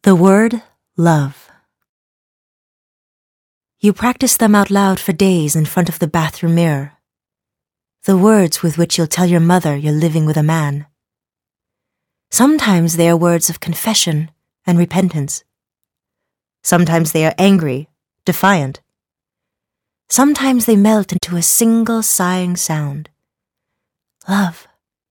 The word love. You practice them out loud for days in front of the bathroom mirror. The words with which you'll tell your mother you're living with a man. Sometimes they are words of confession and repentance. Sometimes they are angry, defiant. Sometimes they melt into a single sighing sound. Love.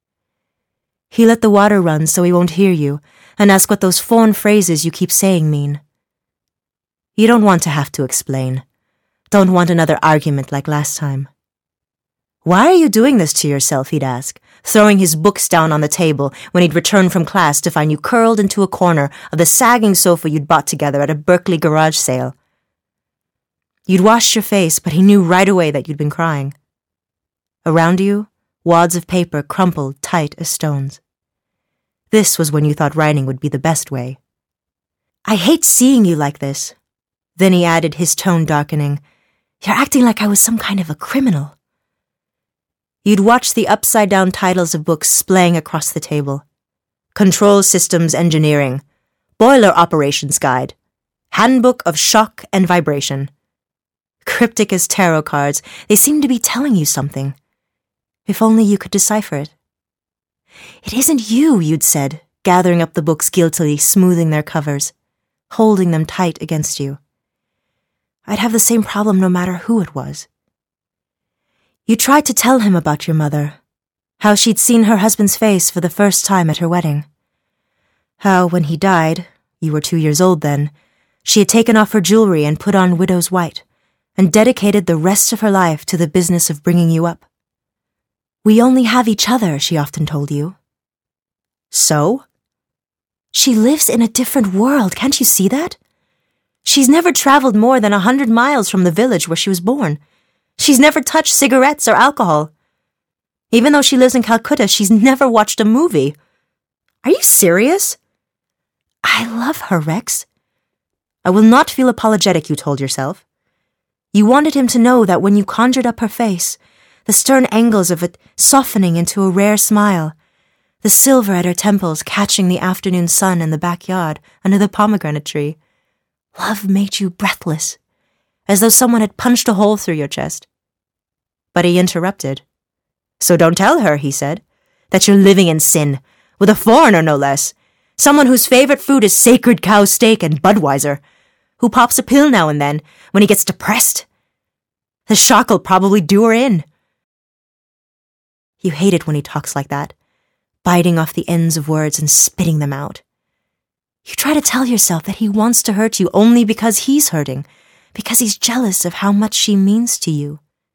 He let the water run so he won't hear you and ask what those foreign phrases you keep saying mean. You don't want to have to explain. Don't want another argument like last time. Why are you doing this to yourself, he'd ask, throwing his books down on the table when he'd return from class to find you curled into a corner of the sagging sofa you'd bought together at a Berkeley garage sale. You'd washed your face, but he knew right away that you'd been crying. Around you, wads of paper crumpled tight as stones. This was when you thought writing would be the best way. I hate seeing you like this. Then he added, his tone darkening. You're acting like I was some kind of a criminal. You'd watch the upside-down titles of books splaying across the table. Control Systems Engineering, Boiler Operations Guide, Handbook of Shock and Vibration. Cryptic as tarot cards, they seem to be telling you something. If only you could decipher it. It isn't you, you'd said, gathering up the books guiltily, smoothing their covers, holding them tight against you. I'd have the same problem no matter who it was. You tried to tell him about your mother, how she'd seen her husband's face for the first time at her wedding. How, when he died, you were 2 years old then, she had taken off her jewelry and put on widow's white, and dedicated the rest of her life to the business of bringing you up. We only have each other, she often told you. So? She lives in a different world, can't you see that? She's never traveled more than 100 miles from the village where she was born. She's never touched cigarettes or alcohol. Even though she lives in Calcutta, she's never watched a movie. Are you serious? I love her, Rex. I will not feel apologetic, you told yourself. You wanted him to know that when you conjured up her face, the stern angles of it softening into a rare smile, the silver at her temples catching the afternoon sun in the backyard under the pomegranate tree. Love made you breathless, as though someone had punched a hole through your chest. But he interrupted. So don't tell her, he said, that you're living in sin, with a foreigner no less, someone whose favorite food is sacred cow steak and Budweiser, who pops a pill now and then when he gets depressed. The shock'll probably do her in. You hate it when he talks like that, biting off the ends of words and spitting them out. You try to tell yourself that he wants to hurt you only because he's hurting, because he's jealous of how much she means to you.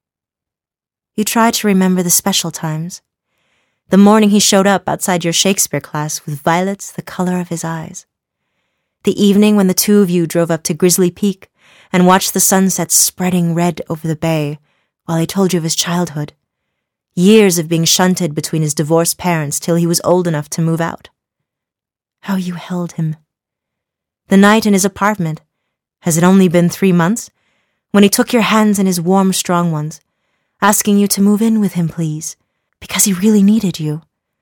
You try to remember the special times. The morning he showed up outside your Shakespeare class with violets the color of his eyes. The evening when the two of you drove up to Grizzly Peak and watched the sunset spreading red over the bay while he told you of his childhood. Years of being shunted between his divorced parents till he was old enough to move out. How you held him. The night in his apartment, has it only been 3 months, when he took your hands in his warm, strong ones, asking you to move in with him, please, because he really needed you.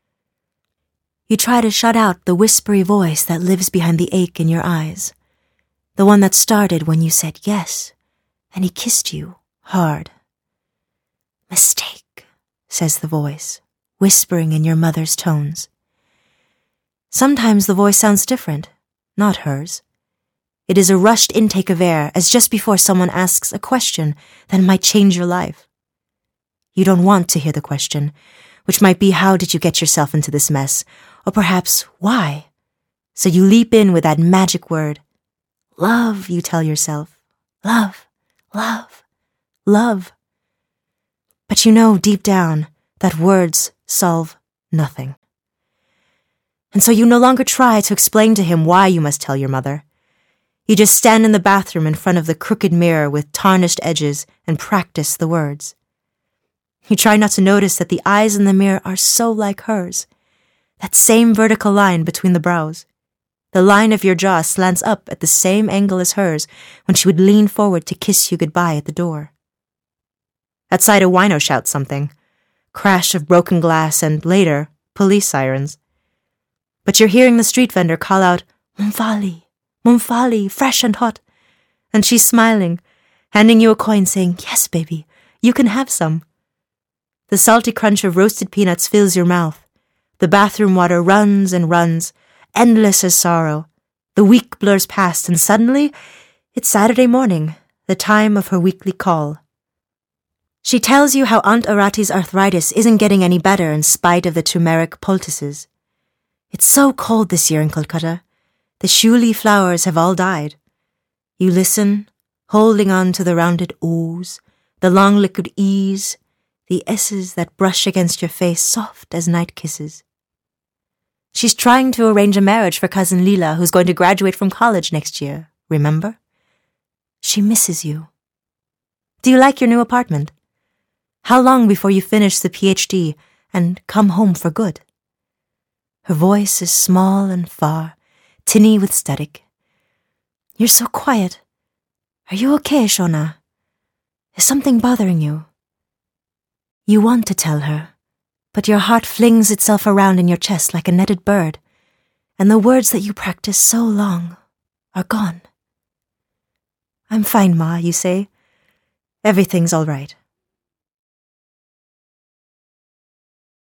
You try to shut out the whispery voice that lives behind the ache in your eyes, the one that started when you said yes, and he kissed you hard. Mistake, says the voice, whispering in your mother's tones. Sometimes the voice sounds different, not hers. It is a rushed intake of air, as just before someone asks a question that might change your life. You don't want to hear the question, which might be how did you get yourself into this mess, or perhaps why? So you leap in with that magic word. Love, you tell yourself. Love, love, love. But you know deep down that words solve nothing. And so you no longer try to explain to him why you must tell your mother. You just stand in the bathroom in front of the crooked mirror with tarnished edges and practice the words. You try not to notice that the eyes in the mirror are so like hers. That same vertical line between the brows. The line of your jaw slants up at the same angle as hers when she would lean forward to kiss you goodbye at the door. Outside, a wino shouts something. Crash of broken glass and, later, police sirens. But you're hearing the street vendor call out, Mumfali, Mumfali, fresh and hot. And she's smiling, handing you a coin saying, yes, baby, you can have some. The salty crunch of roasted peanuts fills your mouth. The bathroom water runs and runs, endless as sorrow. The week blurs past and suddenly it's Saturday morning, the time of her weekly call. She tells you how Aunt Arati's arthritis isn't getting any better in spite of the turmeric poultices. It's so cold this year in Kolkata. The shuli flowers have all died. You listen, holding on to the rounded O's, the long liquid E's, the S's that brush against your face soft as night kisses. She's trying to arrange a marriage for cousin Leela, who's going to graduate from college next year, remember? She misses you. Do you like your new apartment? How long before you finish the PhD and come home for good? Her voice is small and far, tinny with static. You're so quiet. Are you okay, Shona? Is something bothering you? You want to tell her, but your heart flings itself around in your chest like a netted bird, and the words that you practiced so long are gone. I'm fine, Ma, you say. Everything's all right.